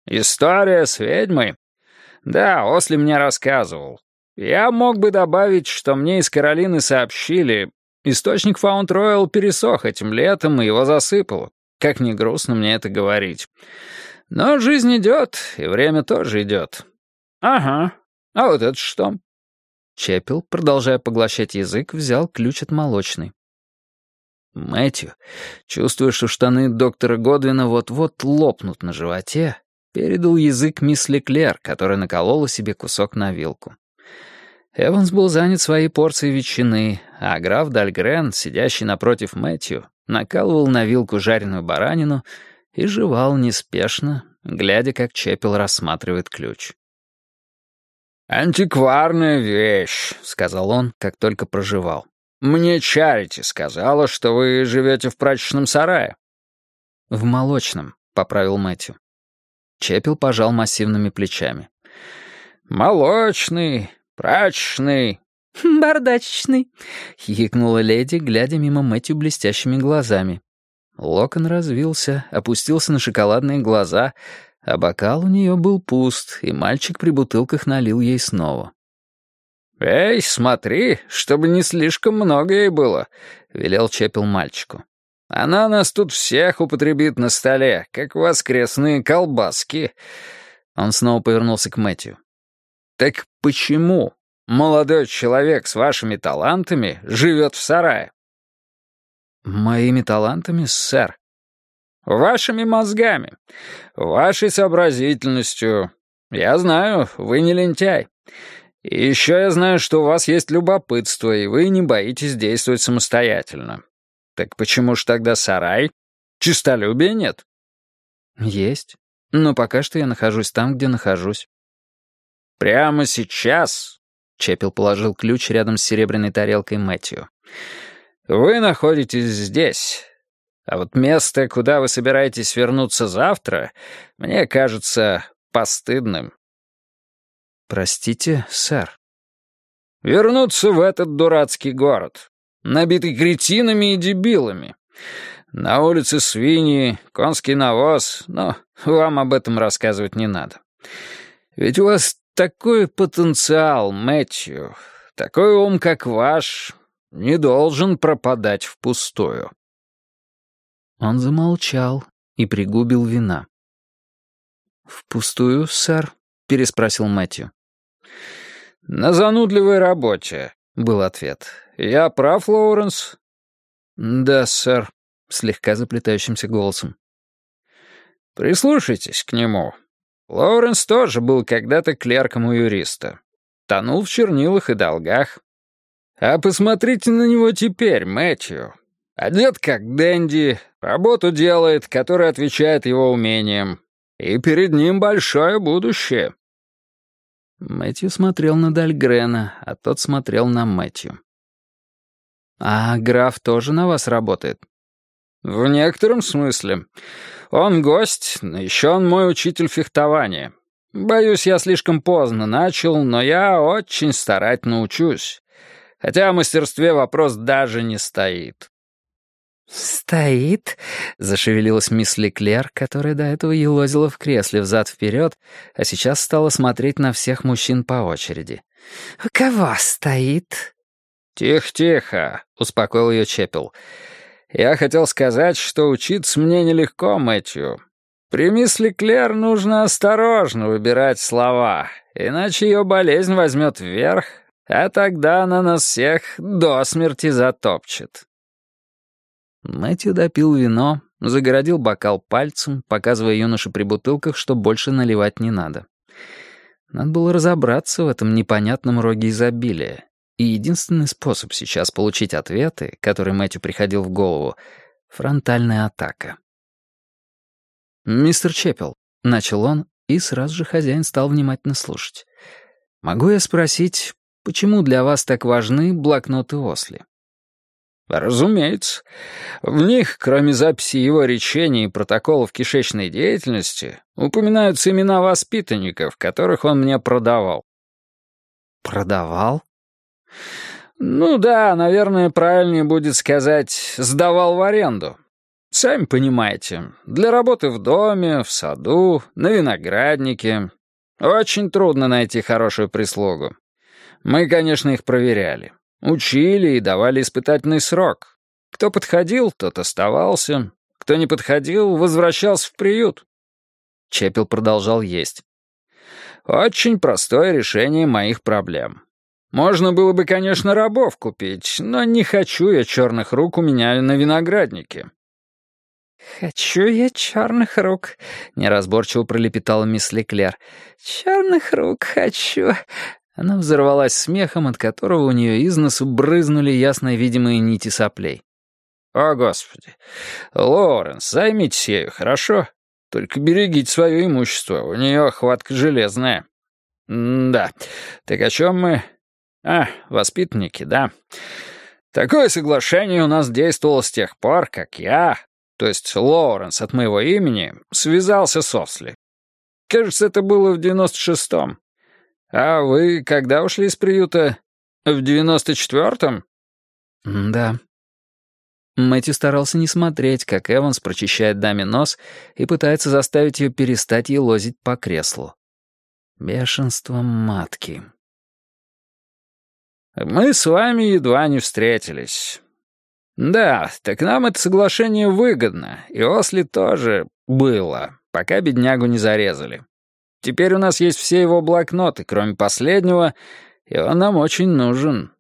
История с ведьмой? Да, Осли мне рассказывал. Я мог бы добавить, что мне из Каролины сообщили. Источник Фаунд-Ройл пересох этим летом, и его засыпало. Как ни грустно мне это говорить. Но жизнь идет, и время тоже идет. Ага. А вот это что? Чеппел, продолжая поглощать язык, взял ключ от молочной. Мэтью, чувствуя, что штаны доктора Годвина вот-вот лопнут на животе, передал язык мисс Леклер, которая наколола себе кусок на вилку. Эванс был занят своей порцией ветчины, а граф Дальгрен, сидящий напротив Мэтью, накалывал на вилку жареную баранину и жевал неспешно, глядя, как Чеппел рассматривает ключ. «Антикварная вещь», — сказал он, как только прожевал. «Мне Чарити сказала, что вы живете в прачечном сарае». «В молочном», — поправил Мэтью. Чеппел пожал массивными плечами. «Молочный, прачечный». «Бардачечный», — хихикнула леди, глядя мимо Мэтью блестящими глазами. Локон развился, опустился на шоколадные глаза, а бокал у нее был пуст, и мальчик при бутылках налил ей снова. «Эй, смотри, чтобы не слишком много ей было», — велел Чеппел мальчику. «Она нас тут всех употребит на столе, как воскресные колбаски». Он снова повернулся к Мэтью. «Так почему молодой человек с вашими талантами живет в сарае?» «Моими талантами, сэр?» «Вашими мозгами, вашей сообразительностью. Я знаю, вы не лентяй. И еще я знаю, что у вас есть любопытство, и вы не боитесь действовать самостоятельно. Так почему ж тогда сарай? Честолюбия нет?» «Есть. Но пока что я нахожусь там, где нахожусь». «Прямо сейчас?» — Чеппел положил ключ рядом с серебряной тарелкой Мэтью. «Вы находитесь здесь. А вот место, куда вы собираетесь вернуться завтра, мне кажется постыдным». «Простите, сэр». «Вернуться в этот дурацкий город, набитый кретинами и дебилами. На улице свиньи, конский навоз, но вам об этом рассказывать не надо. Ведь у вас такой потенциал, Мэтью, такой ум, как ваш, не должен пропадать впустую». Он замолчал и пригубил вина. «Впустую, сэр?» — переспросил Мэтью. «На занудливой работе», — был ответ. «Я прав, Лоуренс?» «Да, сэр», — слегка заплетающимся голосом. «Прислушайтесь к нему. Лоуренс тоже был когда-то клерком у юриста. Тонул в чернилах и долгах. А посмотрите на него теперь, Мэтью. Одет как денди, работу делает, которая отвечает его умениям. И перед ним большое будущее». Мэтью смотрел на Дальгрена, а тот смотрел на Мэтью. «А граф тоже на вас работает?» «В некотором смысле. Он гость, но еще он мой учитель фехтования. Боюсь, я слишком поздно начал, но я очень старательно учусь. Хотя о мастерстве вопрос даже не стоит». «Стоит?» — зашевелилась мисс Леклер, которая до этого елозила в кресле взад-вперед, а сейчас стала смотреть на всех мужчин по очереди. «У кого стоит?» «Тихо-тихо», — успокоил ее Чеппел. «Я хотел сказать, что учиться мне нелегко, Мэтью. При мисс Леклер нужно осторожно выбирать слова, иначе ее болезнь возьмет вверх, а тогда она нас всех до смерти затопчет». Мэтью допил вино, загородил бокал пальцем, показывая юноше при бутылках, что больше наливать не надо. Надо было разобраться в этом непонятном роге изобилия. И единственный способ сейчас получить ответы, который Мэтью приходил в голову — фронтальная атака. «Мистер Чеппел», — начал он, и сразу же хозяин стал внимательно слушать. «Могу я спросить, почему для вас так важны блокноты Осли?» «Разумеется. В них, кроме записи его речений и протоколов кишечной деятельности, упоминаются имена воспитанников, которых он мне продавал». «Продавал?» «Ну да, наверное, правильнее будет сказать, сдавал в аренду. Сами понимаете, для работы в доме, в саду, на винограднике. Очень трудно найти хорошую прислугу. Мы, конечно, их проверяли. Учили и давали испытательный срок. Кто подходил, тот оставался. Кто не подходил, возвращался в приют. Чепел продолжал есть. Очень простое решение моих проблем. Можно было бы, конечно, рабов купить, но не хочу я черных рук у меня на винограднике. «Хочу я черных рук», — неразборчиво пролепетала мисс Леклер. «Черных рук хочу». Она взорвалась смехом, от которого у нее из носу брызнули ясно видимые нити соплей. «О, Господи! Лоуренс, займитесь ею, хорошо? Только берегите свое имущество, у нее хватка железная». «Да, так о чем мы?» «Воспитанники, да. Такое соглашение у нас действовало с тех пор, как я, то есть Лоуренс от моего имени, связался с Осли. Кажется, это было в 96-м. А вы когда ушли из приюта? В 94-м?» «Да». Мэтью старался не смотреть, как Эванс прочищает даме нос и пытается заставить ее перестать елозить по креслу. Бешенство матки. «Мы с вами едва не встретились. Да, так нам это соглашение выгодно, и Осли тоже было, пока беднягу не зарезали. Теперь у нас есть все его блокноты, кроме последнего, и он нам очень нужен.